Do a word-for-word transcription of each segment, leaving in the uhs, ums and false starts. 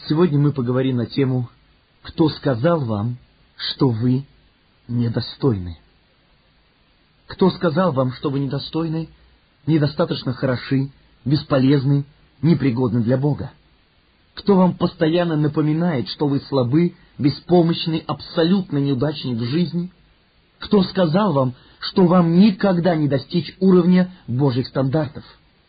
Сегодня мы поговорим на тему «Кто сказал вам, что вы недостойны?» Кто сказал вам, что вы недостойны, недостаточно хороши, бесполезны, непригодны для Бога? Кто вам постоянно напоминает, что вы слабы, беспомощны, абсолютно неудачник в жизни? Кто сказал вам, что вам никогда не достичь уровня Божьих стандартов?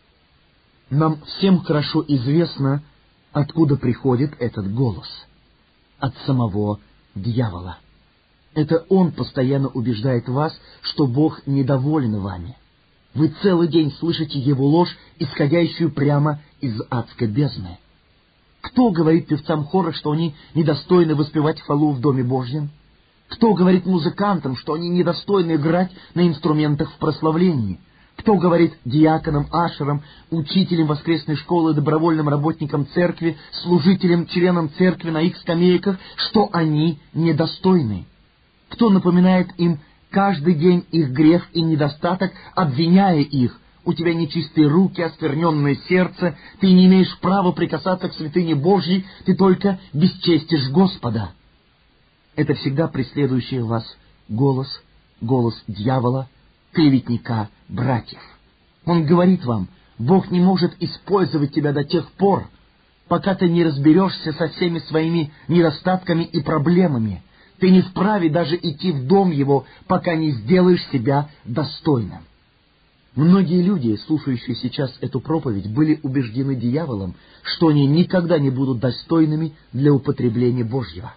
Нам всем хорошо известно, откуда приходит этот голос. От самого дьявола. Это он постоянно убеждает вас, что Бог недоволен вами. Вы целый день слышите его ложь, исходящую прямо из адской бездны. Кто говорит певцам хора, что они недостойны воспевать хвалу в Доме Божьем? Кто говорит музыкантам, что они недостойны играть на инструментах в прославлении? Кто говорит диаконам, ашерам, учителям воскресной школы, добровольным работникам церкви, служителям, членам церкви на их скамейках, что они недостойны? Кто напоминает им каждый день их грех и недостаток, обвиняя их: у тебя нечистые руки, оскверненное сердце, ты не имеешь права прикасаться к святыне Божьей, ты только бесчестишь Господа? Это всегда преследующий вас голос, голос дьявола, клеветника братьев. Он говорит вам: Бог не может использовать тебя до тех пор, пока ты не разберешься со всеми своими недостатками и проблемами. Ты не вправе даже идти в дом его, пока не сделаешь себя достойным. Многие люди, слушающие сейчас эту проповедь, были убеждены дьяволом, что они никогда не будут достойными для употребления Божьего.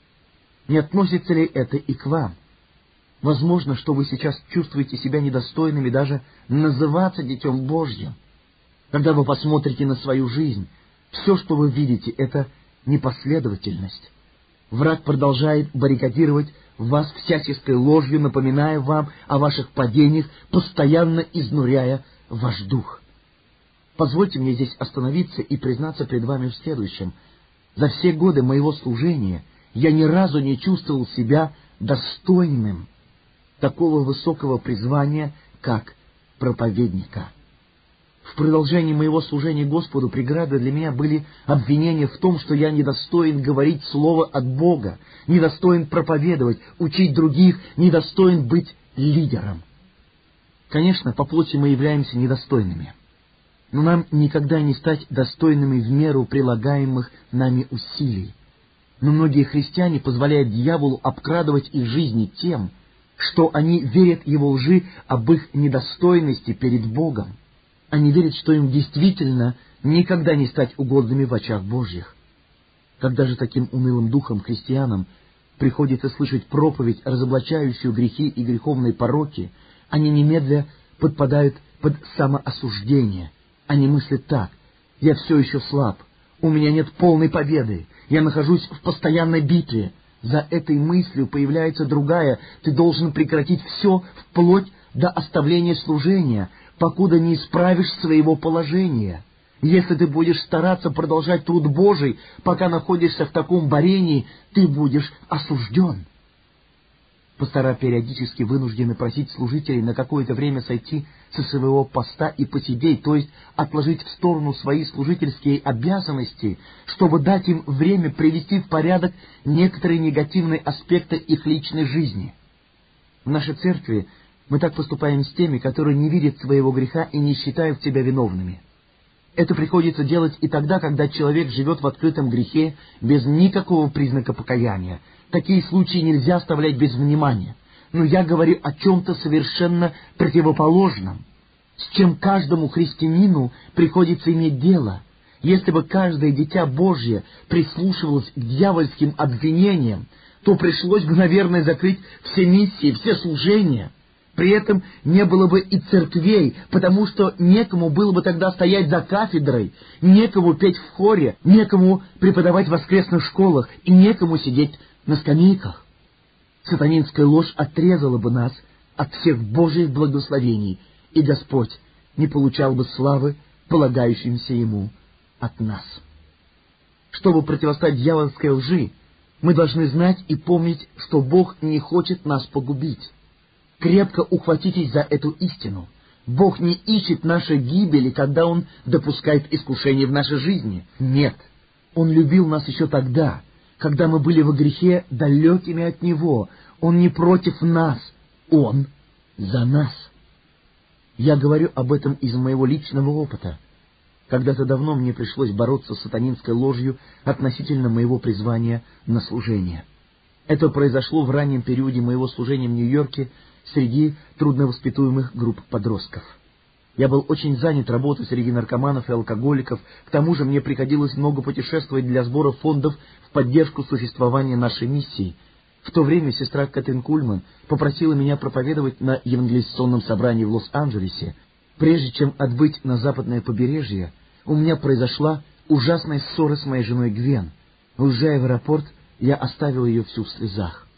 Не относится ли это и к вам? Возможно, что вы сейчас чувствуете себя недостойными даже называться Детем Божьим. Когда вы посмотрите на свою жизнь, все, что вы видите, это непоследовательность. Враг продолжает баррикадировать вас всяческой ложью, напоминая вам о ваших падениях, постоянно изнуряя ваш дух. Позвольте мне здесь остановиться и признаться пред вами в следующем. За все годы моего служения я ни разу не чувствовал себя достойным такого высокого призвания, как проповедника. В продолжении моего служения Господу преградой для меня были обвинения в том, что я недостоин говорить слово от Бога, недостоин проповедовать, учить других, недостоин быть лидером. Конечно, по плоти мы являемся недостойными, но нам никогда не стать достойными в меру прилагаемых нами усилий. Но многие христиане позволяют дьяволу обкрадывать их жизни тем, что они верят его лжи об их недостойности перед Богом. Они верят, что им действительно никогда не стать угодными в очах Божьих. Когда же таким унылым духом христианам приходится слышать проповедь, разоблачающую грехи и греховные пороки, они немедля подпадают под самоосуждение. Они мыслят так: «Я все еще слаб, у меня нет полной победы, я нахожусь в постоянной битве». За этой мыслью появляется другая: «Ты должен прекратить все вплоть до оставления служения, покуда не исправишь своего положения. Если ты будешь стараться продолжать труд Божий, пока находишься в таком борении, ты будешь осужден». Пастора периодически вынуждены просить служителей на какое-то время сойти со своего поста и посидеть, то есть отложить в сторону свои служительские обязанности, чтобы дать им время привести в порядок некоторые негативные аспекты их личной жизни. В нашей церкви мы так поступаем с теми, которые не видят своего греха и не считают себя виновными. Это приходится делать и тогда, когда человек живет в открытом грехе без никакого признака покаяния. Такие случаи нельзя оставлять без внимания. Но я говорю о чем-то совершенно противоположном, с чем каждому христианину приходится иметь дело. Если бы каждое дитя Божье прислушивалось к дьявольским обвинениям, то пришлось бы, наверное, закрыть все миссии, все служения. При этом не было бы и церквей, потому что некому было бы тогда стоять за кафедрой, некому петь в хоре, некому преподавать в воскресных школах и некому сидеть на скамейках. Сатанинская ложь отрезала бы нас от всех Божьих благословений, и Господь не получал бы славы, полагающимся Ему от нас. Чтобы противостоять дьявольской лжи, мы должны знать и помнить, что Бог не хочет нас погубить. Крепко ухватитесь за эту истину. Бог не ищет нашей гибели, когда Он допускает искушение в нашей жизни. Нет, Он любил нас еще тогда, когда мы были во грехе, далекими от Него. Он не против нас, Он за нас. Я говорю об этом из моего личного опыта. Когда-то давно мне пришлось бороться с сатанинской ложью относительно моего призвания на служение. Это произошло в раннем периоде моего служения в Нью-Йорке среди трудновоспитуемых групп подростков. Я был очень занят работой среди наркоманов и алкоголиков, к тому же мне приходилось много путешествовать для сбора фондов в поддержку существования нашей миссии. В то время сестра Кэтрин Кульман попросила меня проповедовать на евангелизационном собрании в Лос-Анджелесе. Прежде чем отбыть на западное побережье, у меня произошла ужасная ссора с моей женой Гвен. Уезжая в аэропорт, я оставил ее всю в слезах.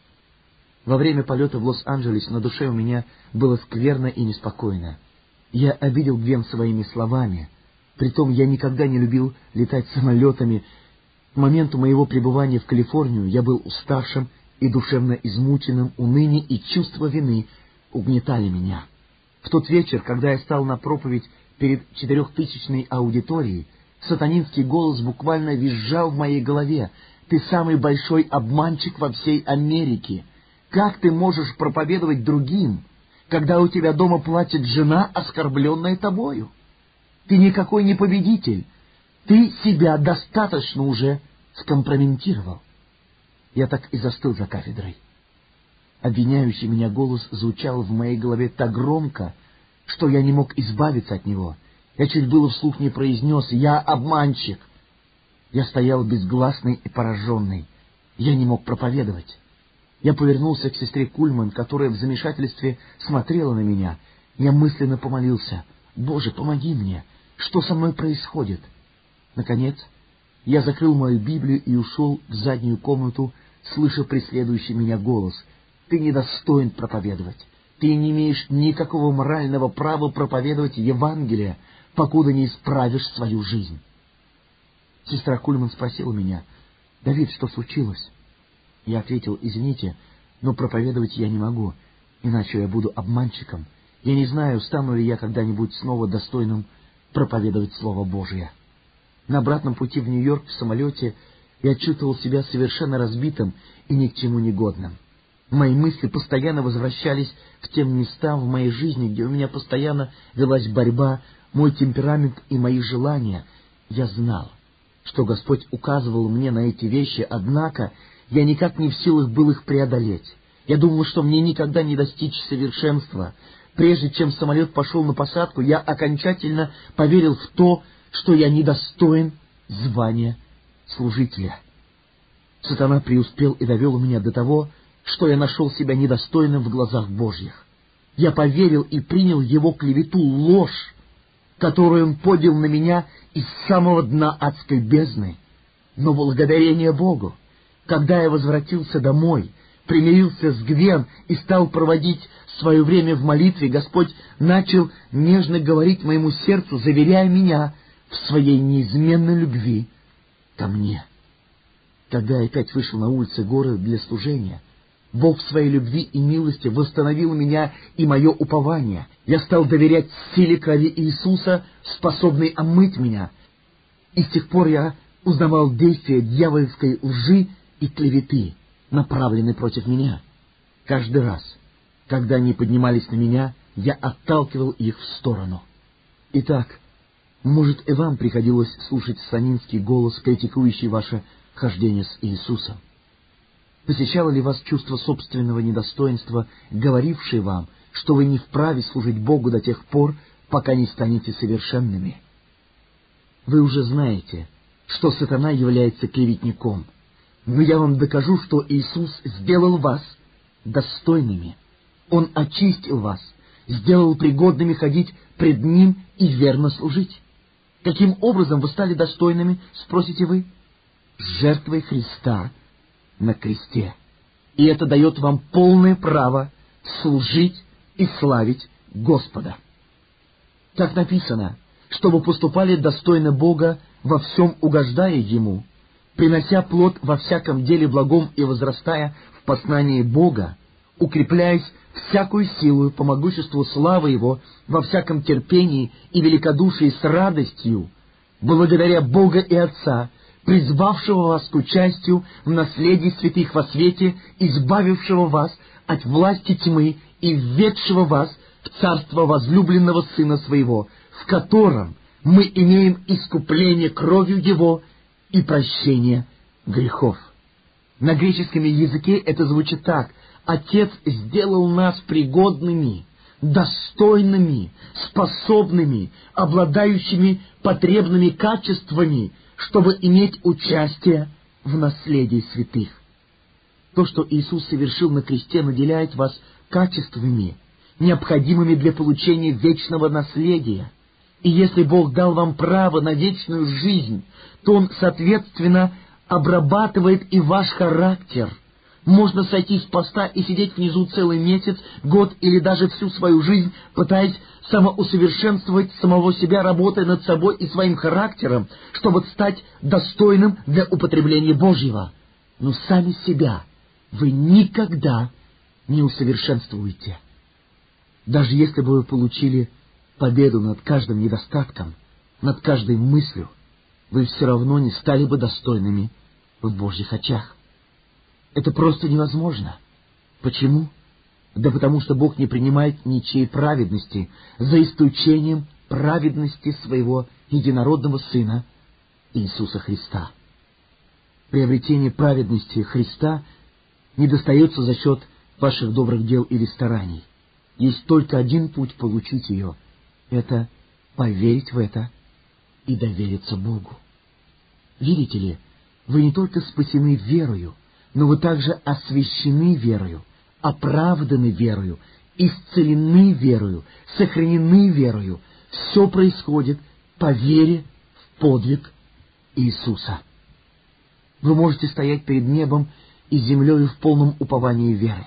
Во время полета в Лос-Анджелес на душе у меня было скверно и неспокойно. Я обидел Гвен своими словами. Притом я никогда не любил летать самолетами. К моменту моего пребывания в Калифорнию я был уставшим и душевно измученным, уныние и чувство вины угнетали меня. В тот вечер, когда я стал на проповедь перед четырехтысячной аудиторией, сатанинский голос буквально визжал в моей голове: «Ты самый большой обманщик во всей Америке! Как ты можешь проповедовать другим, когда у тебя дома плачет жена, оскорбленная тобою? Ты никакой не победитель! Ты себя достаточно уже скомпрометировал!» Я так и застыл за кафедрой. Обвиняющий меня голос звучал в моей голове так громко, что я не мог избавиться от него. Я чуть было вслух не произнес: «Я обманщик!» Я стоял безгласный и пораженный. Я не мог проповедовать. Я повернулся к сестре Кульман, которая в замешательстве смотрела на меня. Я мысленно помолился: «Боже, помоги мне! Что со мной происходит?» Наконец, я закрыл мою Библию и ушел в заднюю комнату, слыша преследующий меня голос: «Ты недостоин проповедовать. Ты не имеешь никакого морального права проповедовать Евангелие, покуда не исправишь свою жизнь». Сестра Кульман спросила меня: «Давид, что случилось?» Я ответил: «Извините, но проповедовать я не могу, иначе я буду обманщиком. Я не знаю, стану ли я когда-нибудь снова достойным проповедовать Слово Божие». На обратном пути в Нью-Йорк в самолете я чувствовал себя совершенно разбитым и ни к чему не годным. Мои мысли постоянно возвращались в те места в моей жизни, где у меня постоянно велась борьба, мой темперамент и мои желания. Я знал, что Господь указывал мне на эти вещи, однако я никак не в силах был их преодолеть. Я думал, что мне никогда не достичь совершенства. Прежде чем самолет пошел на посадку, я окончательно поверил в то, что я недостоин звания служителя. Сатана преуспел и довел меня до того, что я нашел себя недостойным в глазах Божьих. Я поверил и принял его клевету, ложь, которую он поднял на меня из самого дна адской бездны. Но благодарение Богу, когда я возвратился домой, примирился с Гвен и стал проводить свое время в молитве, Господь начал нежно говорить моему сердцу, заверяя меня в своей неизменной любви ко мне. Когда я опять вышел на улицы города для служения, Бог в своей любви и милости восстановил меня и мое упование. Я стал доверять силе крови Иисуса, способной омыть меня. И с тех пор я узнавал действия дьявольской лжи и клеветы, направленные против меня. Каждый раз, когда они поднимались на меня, я отталкивал их в сторону. Итак, может, и вам приходилось слушать сатанинский голос, критикующий ваше хождение с Иисусом? Посещало ли вас чувство собственного недостоинства, говорившее вам, что вы не вправе служить Богу до тех пор, пока не станете совершенными? Вы уже знаете, что сатана является клеветником, но я вам докажу, что Иисус сделал вас достойными. Он очистил вас, сделал пригодными ходить пред Ним и верно служить. Каким образом вы стали достойными, спросите вы? Жертвой Христа на кресте. И это дает вам полное право служить и славить Господа. Как написано, чтобы поступали достойно Бога, во всем угождая Ему, принося плод во всяком деле благом и возрастая в познании Бога, укрепляясь всякую силу по могуществу славы Его во всяком терпении и великодушии с радостью, благодаря Бога и Отца, призвавшего вас к участию в наследии святых во свете, избавившего вас от власти тьмы и введшего вас в царство возлюбленного Сына Своего, в котором мы имеем искупление кровью Его и прощение грехов». На греческом языке это звучит так: «Отец сделал нас пригодными, достойными, способными, обладающими потребными качествами, чтобы иметь участие в наследии святых». То, что Иисус совершил на кресте, наделяет вас качествами, необходимыми для получения вечного наследия. И если Бог дал вам право на вечную жизнь, то Он, соответственно, обрабатывает и ваш характер. Можно сойти с поста и сидеть внизу целый месяц, год или даже всю свою жизнь, пытаясь самоусовершенствовать самого себя, работая над собой и своим характером, чтобы стать достойным для употребления Божьего. Но сами себя вы никогда не усовершенствуете. Даже если бы вы получили победу над каждым недостатком, над каждой мыслью, вы все равно не стали бы достойными в Божьих очах. Это просто невозможно. Почему? Да потому что Бог не принимает ничьей праведности, за исключением праведности Своего единородного Сына Иисуса Христа. Приобретение праведности Христа не достается за счет ваших добрых дел или стараний. Есть только один путь получить ее — это поверить в это и довериться Богу. Видите ли, вы не только спасены верою, но вы также освящены верою, оправданы верою, исцелены верою, сохранены верою. Все происходит по вере в подвиг Иисуса. Вы можете стоять перед небом и землей в полном уповании веры.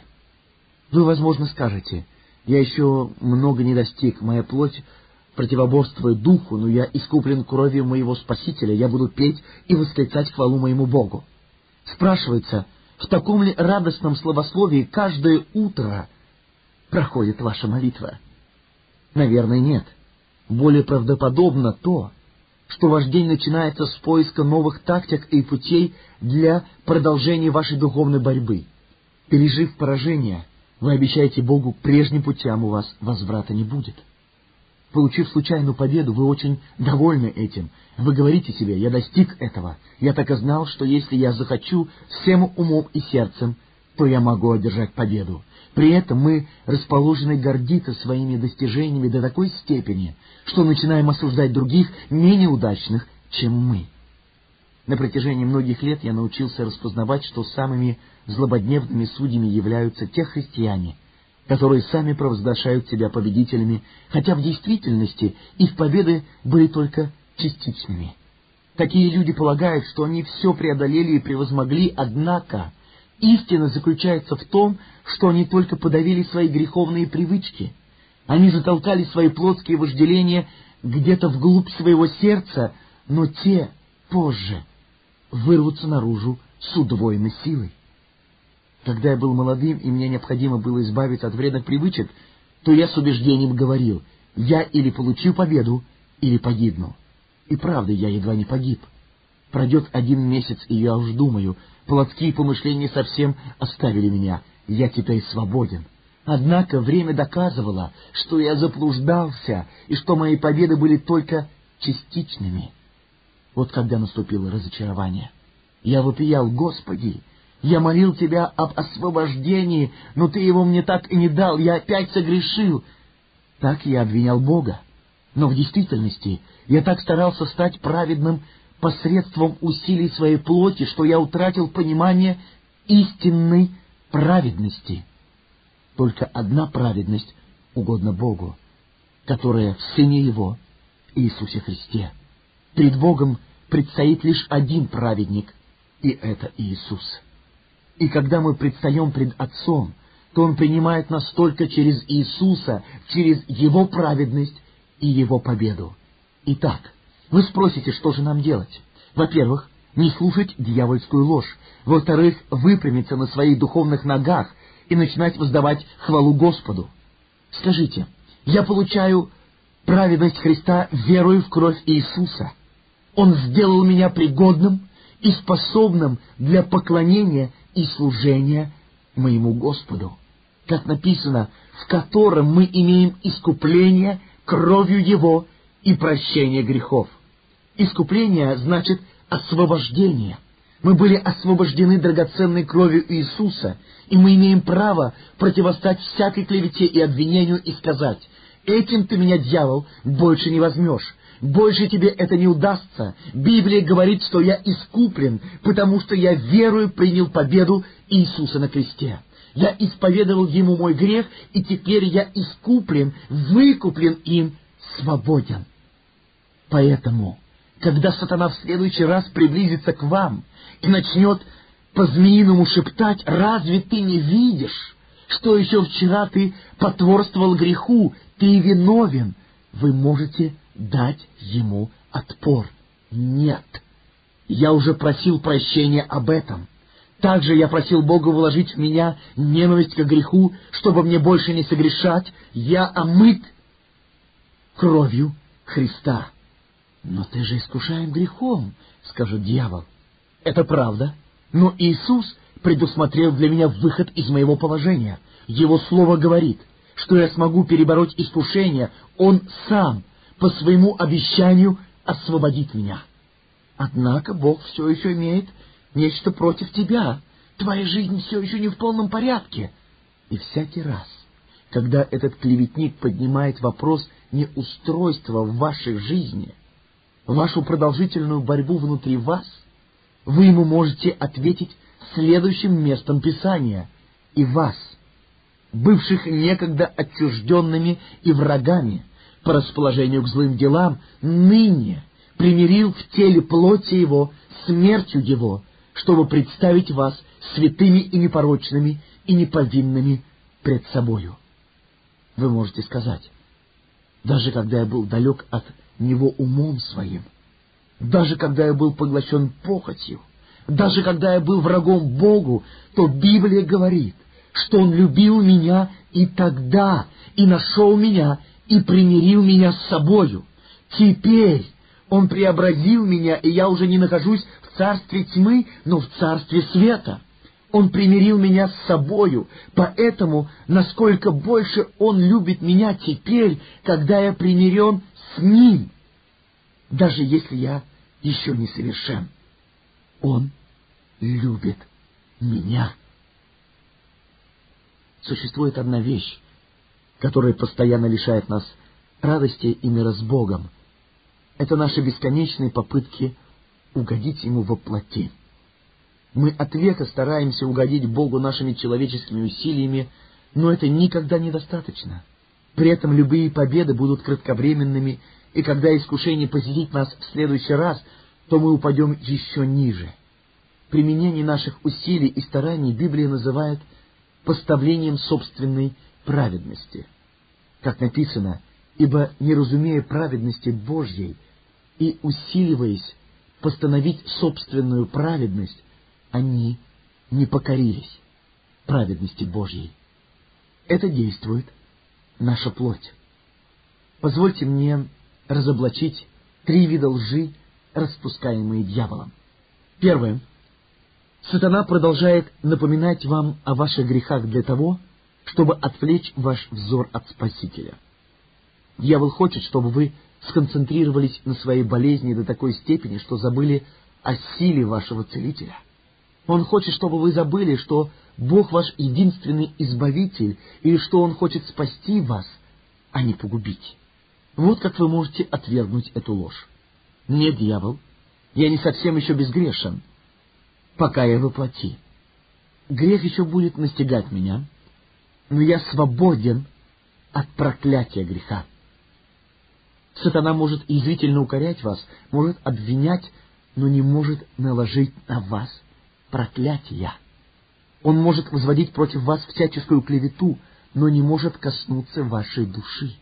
Вы, возможно, скажете: «Я еще много не достиг, моя плоть противоборствует духу, но я искуплен кровью моего Спасителя, я буду петь и восклицать хвалу моему Богу». Спрашивается, в таком ли радостном славословии каждое утро проходит ваша молитва? Наверное, нет. Более правдоподобно то, что ваш день начинается с поиска новых тактик и путей для продолжения вашей духовной борьбы. Пережив поражение, вы обещаете Богу, к прежним путям у вас возврата не будет. Получив случайную победу, вы очень довольны этим. Вы говорите себе: «Я достиг этого. Я так и знал, что если я захочу всем умом и сердцем, то я могу одержать победу». При этом мы расположены гордиться своими достижениями до такой степени, что начинаем осуждать других, менее удачных, чем мы. На протяжении многих лет я научился распознавать, что самыми злободневными судьями являются те христиане, которые сами провозглашают себя победителями, хотя в действительности их победы были только частичными. Такие люди полагают, что они все преодолели и превозмогли, однако истина заключается в том, что они только подавили свои греховные привычки. Они затолкали свои плотские вожделения где-то вглубь своего сердца, но те позже вырвутся наружу с удвоенной силой. Когда я был молодым, и мне необходимо было избавиться от вредных привычек, то я с убеждением говорил: «Я или получу победу, или погибну». И правда, я едва не погиб. Пройдет один месяц, и я уж думаю, плотские помышления совсем оставили меня, я теперь свободен. Однако время доказывало, что я заблуждался, и что мои победы были только частичными. Вот когда наступило разочарование, я вопиял: «Господи, я молил Тебя об освобождении, но Ты его мне так и не дал, я опять согрешил». Так я обвинял Бога. Но в действительности я так старался стать праведным посредством усилий своей плоти, что я утратил понимание истинной праведности. Только одна праведность угодна Богу, которая в Сыне Его, Иисусе Христе. Перед Богом предстоит лишь один праведник, и это Иисус. И когда мы предстаем пред Отцом, то Он принимает нас только через Иисуса, через Его праведность и Его победу. Итак, вы спросите, что же нам делать? Во-первых, не слушать дьявольскую ложь. Во-вторых, выпрямиться на своих духовных ногах и начинать воздавать хвалу Господу. Скажите: «Я получаю праведность Христа, веруя в кровь Иисуса. Он сделал меня пригодным и способным для поклонения и служения моему Господу, как написано, в котором мы имеем искупление кровью Его и прощение грехов. Искупление значит освобождение. Мы были освобождены драгоценной кровью Иисуса, и мы имеем право противостать всякой клевете и обвинению и сказать: «Этим ты меня, дьявол, больше не возьмешь, больше тебе это не удастся. Библия говорит, что я искуплен, потому что я верою принял победу Иисуса на кресте. Я исповедовал Ему мой грех, и теперь я искуплен, выкуплен им, свободен». Поэтому, когда сатана в следующий раз приблизится к вам и начнет по-змеиному шептать: «Разве ты не видишь, что еще вчера ты потворствовал греху, ты виновен?» Вы можете дать ему отпор. Нет. Я уже просил прощения об этом. Также я просил Бога вложить в меня ненависть к греху, чтобы мне больше не согрешать. Я омыт кровью Христа. «Но ты же искушаем грехом», — скажет дьявол. Это правда, но Иисус предусмотрел для меня выход из моего положения. Его Слово говорит, что я смогу перебороть искушение. Он сам, по своему обещанию, освободит меня. Однако Бог все еще имеет нечто против тебя. Твоя жизнь все еще не в полном порядке. И всякий раз, когда этот клеветник поднимает вопрос неустройства в вашей жизни, вашу продолжительную борьбу внутри вас, вы ему можете ответить следующим местом Писания: «И вас, бывших некогда отчужденными и врагами по расположению к злым делам, ныне примирил в теле плоти Его смертью Его, чтобы представить вас святыми и непорочными и неповинными пред собою». Вы можете сказать: даже когда я был далек от Него умом своим, даже когда я был поглощен похотью, даже когда я был врагом Богу, то Библия говорит, что Он любил меня и тогда, и нашел меня, и примирил меня с собою. Теперь Он преобразил меня, и я уже не нахожусь в царстве тьмы, но в царстве света. Он примирил меня с собою, поэтому, насколько больше Он любит меня теперь, когда я примирен с Ним, даже если я еще не совершен, Он любит меня. Существует одна вещь, которая постоянно лишает нас радости и мира с Богом. Это наши бесконечные попытки угодить Ему во плоти. Мы от века стараемся угодить Богу нашими человеческими усилиями, но это никогда недостаточно. При этом любые победы будут кратковременными, и когда искушение посетит нас в следующий раз, то мы упадем еще ниже. Применение наших усилий и стараний Библия называет поставлением собственной праведности. Как написано: «Ибо, не разумея праведности Божьей и усиливаясь постановить собственную праведность, они не покорились праведности Божьей». Это действует наша плоть. Позвольте мне разоблачить три вида лжи, распускаемые дьяволом. Первое. Сатана продолжает напоминать вам о ваших грехах для того, чтобы отвлечь ваш взор от Спасителя. Дьявол хочет, чтобы вы сконцентрировались на своей болезни до такой степени, что забыли о силе вашего Целителя. Он хочет, чтобы вы забыли, что Бог ваш единственный Избавитель, и что Он хочет спасти вас, а не погубить. Вот как вы можете отвергнуть эту ложь. Нет, дьявол, я не совсем еще безгрешен, пока я во плоти. Грех еще будет настигать меня, но я свободен от проклятия греха. Сатана может язвительно укорять вас, может обвинять, но не может наложить на вас проклятия. Он может возводить против вас всяческую клевету, но не может коснуться вашей души.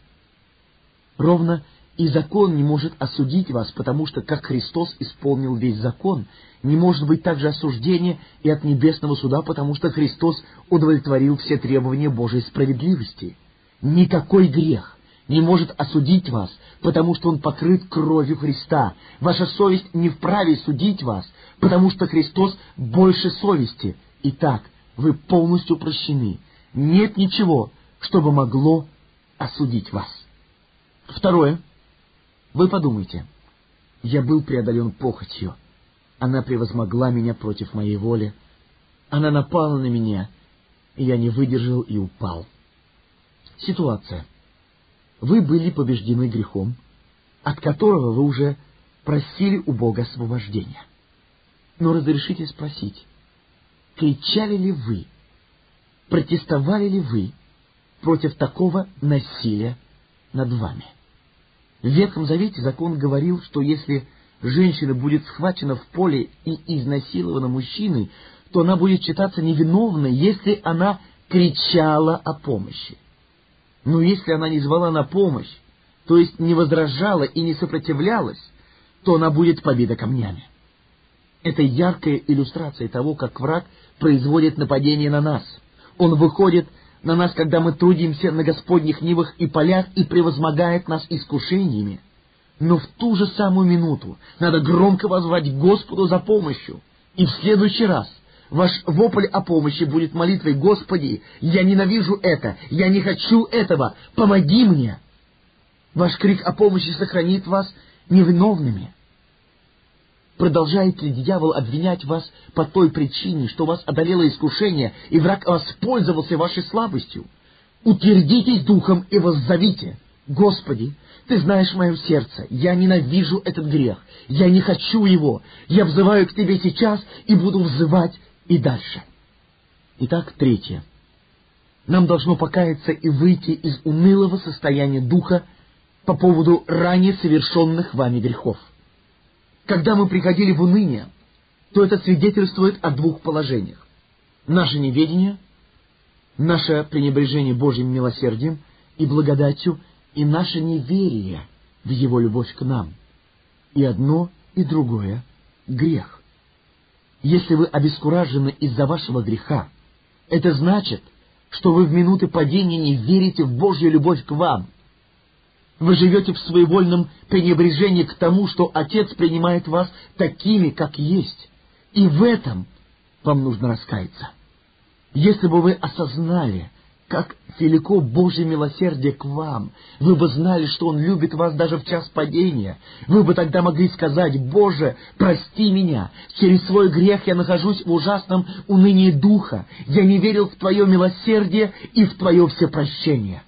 Ровно и закон не может осудить вас, потому что, как Христос исполнил весь закон, не может быть также осуждения и от небесного суда, потому что Христос удовлетворил все требования Божьей справедливости. Никакой грех не может осудить вас, потому что он покрыт кровью Христа. Ваша совесть не вправе судить вас, потому что Христос больше совести. Итак, вы полностью прощены. Нет ничего, что бы могло осудить вас. Второе. Вы подумайте. Я был преодолен похотью. Она превозмогла меня против моей воли. Она напала на меня, и я не выдержал и упал. Ситуация. Вы были побеждены грехом, от которого вы уже просили у Бога освобождения. Но разрешите спросить, кричали ли вы, протестовали ли вы против такого насилия над вами? В Ветхом Завете закон говорил, что если женщина будет схвачена в поле и изнасилована мужчиной, то она будет считаться невиновной, если она кричала о помощи. Но если она не звала на помощь, то есть не возражала и не сопротивлялась, то она будет побита камнями. Это яркая иллюстрация того, как враг производит нападение на нас. Он выходит на нас, когда мы трудимся на Господних нивах и полях, и превозмогает нас искушениями. Но в ту же самую минуту надо громко воззвать к Господу за помощью. И в следующий раз ваш вопль о помощи будет молитвой: «Господи, я ненавижу это, я не хочу этого, помоги мне!» Ваш крик о помощи сохранит вас невиновными. Продолжает ли дьявол обвинять вас по той причине, что вас одолело искушение, и враг воспользовался вашей слабостью? Утвердитесь духом и воззовите: «Господи, Ты знаешь мое сердце, я ненавижу этот грех, я не хочу его, я взываю к Тебе сейчас и буду взывать и дальше». Итак, третье. Нам должно покаяться и выйти из унылого состояния духа по поводу ранее совершенных вами грехов. Когда мы приходили в уныние, то это свидетельствует о двух положениях. Наше неведение, наше пренебрежение Божьим милосердием и благодатью, и наше неверие в Его любовь к нам. И одно, и другое — грех. Если вы обескуражены из-за вашего греха, это значит, что вы в минуты падения не верите в Божью любовь к вам. Вы живете в своевольном пренебрежении к тому, что Отец принимает вас такими, как есть. И в этом вам нужно раскаяться. Если бы вы осознали, как велико Божье милосердие к вам, вы бы знали, что Он любит вас даже в час падения, вы бы тогда могли сказать: «Боже, прости меня, через свой грех я нахожусь в ужасном унынии духа, я не верил в Твое милосердие и в Твое всепрощение».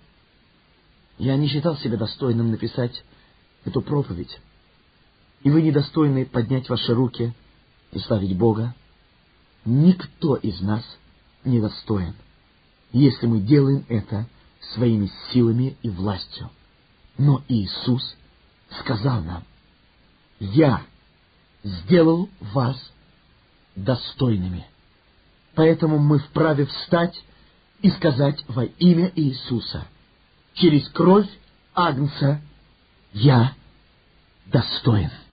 Я не считал себя достойным написать эту проповедь. И вы недостойны поднять ваши руки и славить Бога. Никто из нас не достоин, если мы делаем это своими силами и властью. Но Иисус сказал нам: «Я сделал вас достойными». Поэтому мы вправе встать и сказать во имя Иисуса: через кровь Агнца я достоин.